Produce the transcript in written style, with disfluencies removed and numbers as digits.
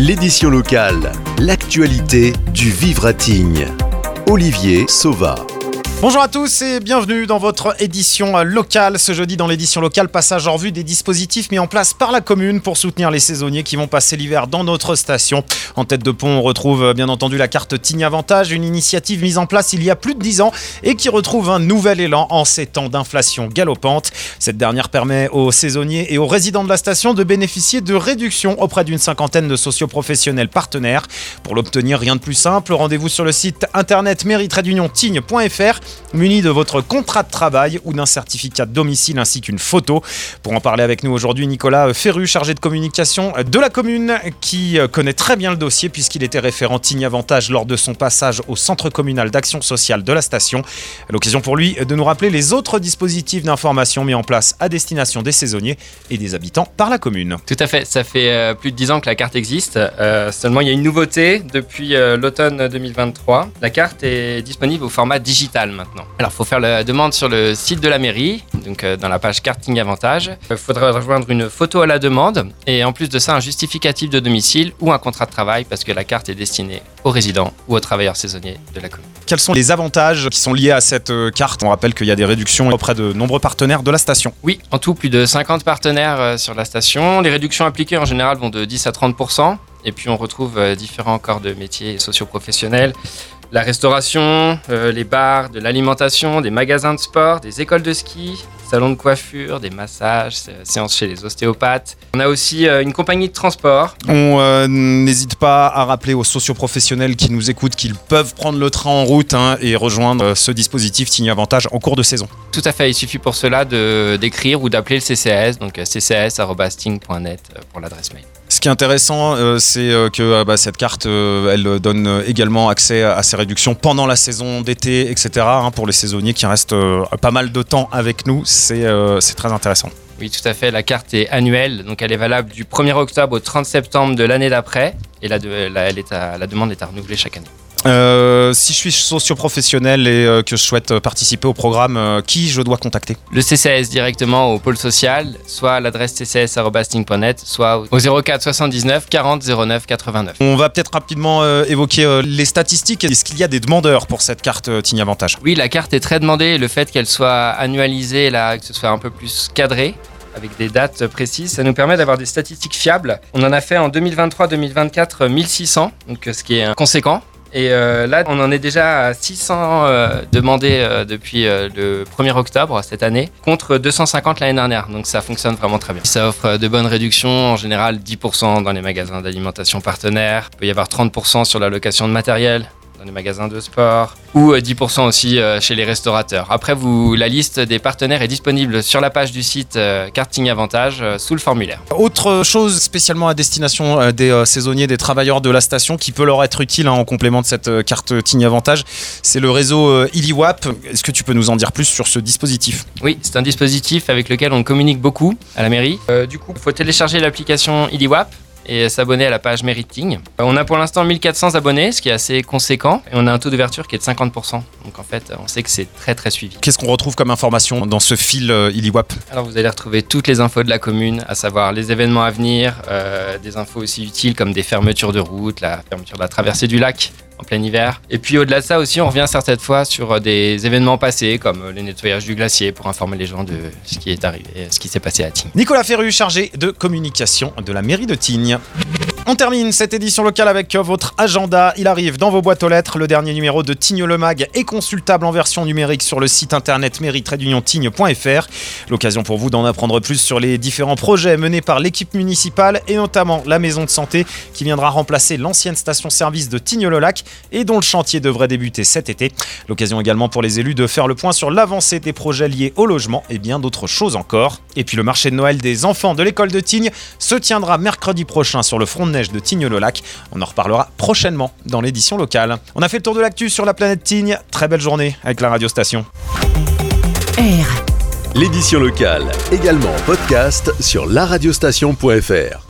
L'édition locale, l'actualité du vivre à Tignes. Olivier Sauva. Bonjour à tous et bienvenue dans votre édition locale. Ce jeudi dans l'édition locale, passage en revue des dispositifs mis en place par la commune pour soutenir les saisonniers qui vont passer l'hiver dans notre station. En tête de pont, on retrouve bien entendu la carte Tignes Avantage, une initiative mise en place il y a plus de 10 ans et qui retrouve un nouvel élan en ces temps d'inflation galopante. Cette dernière permet aux saisonniers et aux résidents de la station de bénéficier de réductions auprès d'une cinquantaine de socioprofessionnels partenaires. Pour l'obtenir, rien de plus simple, rendez-vous sur le site internet mairie-tignes.fr muni de votre contrat de travail ou d'un certificat de domicile ainsi qu'une photo. Pour en parler avec nous aujourd'hui, Nicolas Ferru, chargé de communication de la commune, qui connaît très bien le dossier puisqu'il était référent Tignes Avantage lors de son passage au centre communal d'action sociale de la station. L'occasion pour lui de nous rappeler les autres dispositifs d'information mis en place à destination des saisonniers et des habitants par la commune. Tout à fait, ça fait plus de 10 ans que la carte existe. Seulement, il y a une nouveauté depuis l'automne 2023. La carte est disponible au format digital maintenant. Alors, il faut faire la demande sur le site de la mairie, donc dans la page carte Tignes Avantage. Il faudra rejoindre une photo à la demande et en plus de ça, un justificatif de domicile ou un contrat de travail parce que la carte est destinée aux résidents ou aux travailleurs saisonniers de la commune. Quels sont les avantages qui sont liés à cette carte ? On rappelle qu'il y a des réductions auprès de nombreux partenaires de la station. Oui, en tout, plus de 50 partenaires sur la station. Les réductions appliquées en général vont de 10 à 30%. Et puis on retrouve différents corps de métiers socio-professionnels. La restauration, les bars, de l'alimentation, des magasins de sport, des écoles de ski, salons de coiffure, des massages, séances chez les ostéopathes. On a aussi une compagnie de transport. On n'hésite pas à rappeler aux socioprofessionnels qui nous écoutent qu'ils peuvent prendre le train en route et rejoindre ce dispositif Tignes Avantage en cours de saison. Tout à fait, il suffit pour cela d'écrire ou d'appeler le CCAS, donc ccs@tignes.net pour l'adresse mail. Ce qui est intéressant, c'est que cette carte, elle donne également accès à ces réductions pendant la saison d'été, etc. Pour les saisonniers qui restent pas mal de temps avec nous, c'est très intéressant. Oui, tout à fait. La carte est annuelle, donc elle est valable du 1er octobre au 30 septembre de l'année d'après. Et la demande est à renouveler chaque année. Si je suis socio-professionnel et que je souhaite participer au programme, qui je dois contacter ? Le CCAS directement au pôle social, soit à l'adresse ccs@tignes.net, soit au 04 79 40 09 89. On va peut-être rapidement évoquer les statistiques. Est-ce qu'il y a des demandeurs pour cette carte Tignes Avantage ? Oui, la carte est très demandée. Le fait qu'elle soit annualisée, là, que ce soit un peu plus cadré, avec des dates précises, ça nous permet d'avoir des statistiques fiables. On en a fait en 2023-2024 1600, donc ce qui est conséquent. Et là, on en est déjà à 600 demandés depuis le 1er octobre cette année, contre 250 l'année dernière. Donc ça fonctionne vraiment très bien. Ça offre de bonnes réductions, en général 10% dans les magasins d'alimentation partenaires. Il peut y avoir 30% sur la location de matériel dans les magasins de sport, ou 10% aussi chez les restaurateurs. Après, la liste des partenaires est disponible sur la page du site Carte Tignes Avantage sous le formulaire. Autre chose spécialement à destination des saisonniers, des travailleurs de la station qui peut leur être utile en complément de cette carte Tignes Avantage, c'est le réseau ILIWAP. Est-ce que tu peux nous en dire plus sur ce dispositif ? Oui, c'est un dispositif avec lequel on communique beaucoup à la mairie. Du coup, il faut télécharger l'application ILIWAP et s'abonner à la page Mairie de Tignes. On a pour l'instant 1400 abonnés, ce qui est assez conséquent, et on a un taux d'ouverture qui est de 50%. Donc en fait, on sait que c'est très très suivi. Qu'est-ce qu'on retrouve comme information dans ce fil ILIWAP ? Alors vous allez retrouver toutes les infos de la commune, à savoir les événements à venir, des infos aussi utiles comme des fermetures de route, la fermeture de la traversée du lac en plein hiver. Et puis au-delà de ça aussi, on revient certaines fois sur des événements passés comme le nettoyage du glacier pour informer les gens de ce qui est arrivé, ce qui s'est passé à Tignes. Nicolas Ferru, chargé de communication de la mairie de Tignes. On termine cette édition locale avec votre agenda. Il arrive dans vos boîtes aux lettres. Le dernier numéro de Tignes le Mag est consultable en version numérique sur le site internet mairie-tignes.fr. L'occasion pour vous d'en apprendre plus sur les différents projets menés par l'équipe municipale et notamment la maison de santé qui viendra remplacer l'ancienne station-service de Tignes-le-Lac et dont le chantier devrait débuter cet été. L'occasion également pour les élus de faire le point sur l'avancée des projets liés au logement et bien d'autres choses encore. Et puis le marché de Noël des enfants de l'école de Tignes se tiendra mercredi prochain sur le front de neige de Tignes-le-Lac. On en reparlera prochainement dans l'édition locale. On a fait le tour de l'actu sur la planète Tignes. Très belle journée avec la radiostation. L'édition locale, également en podcast sur laradiostation.fr.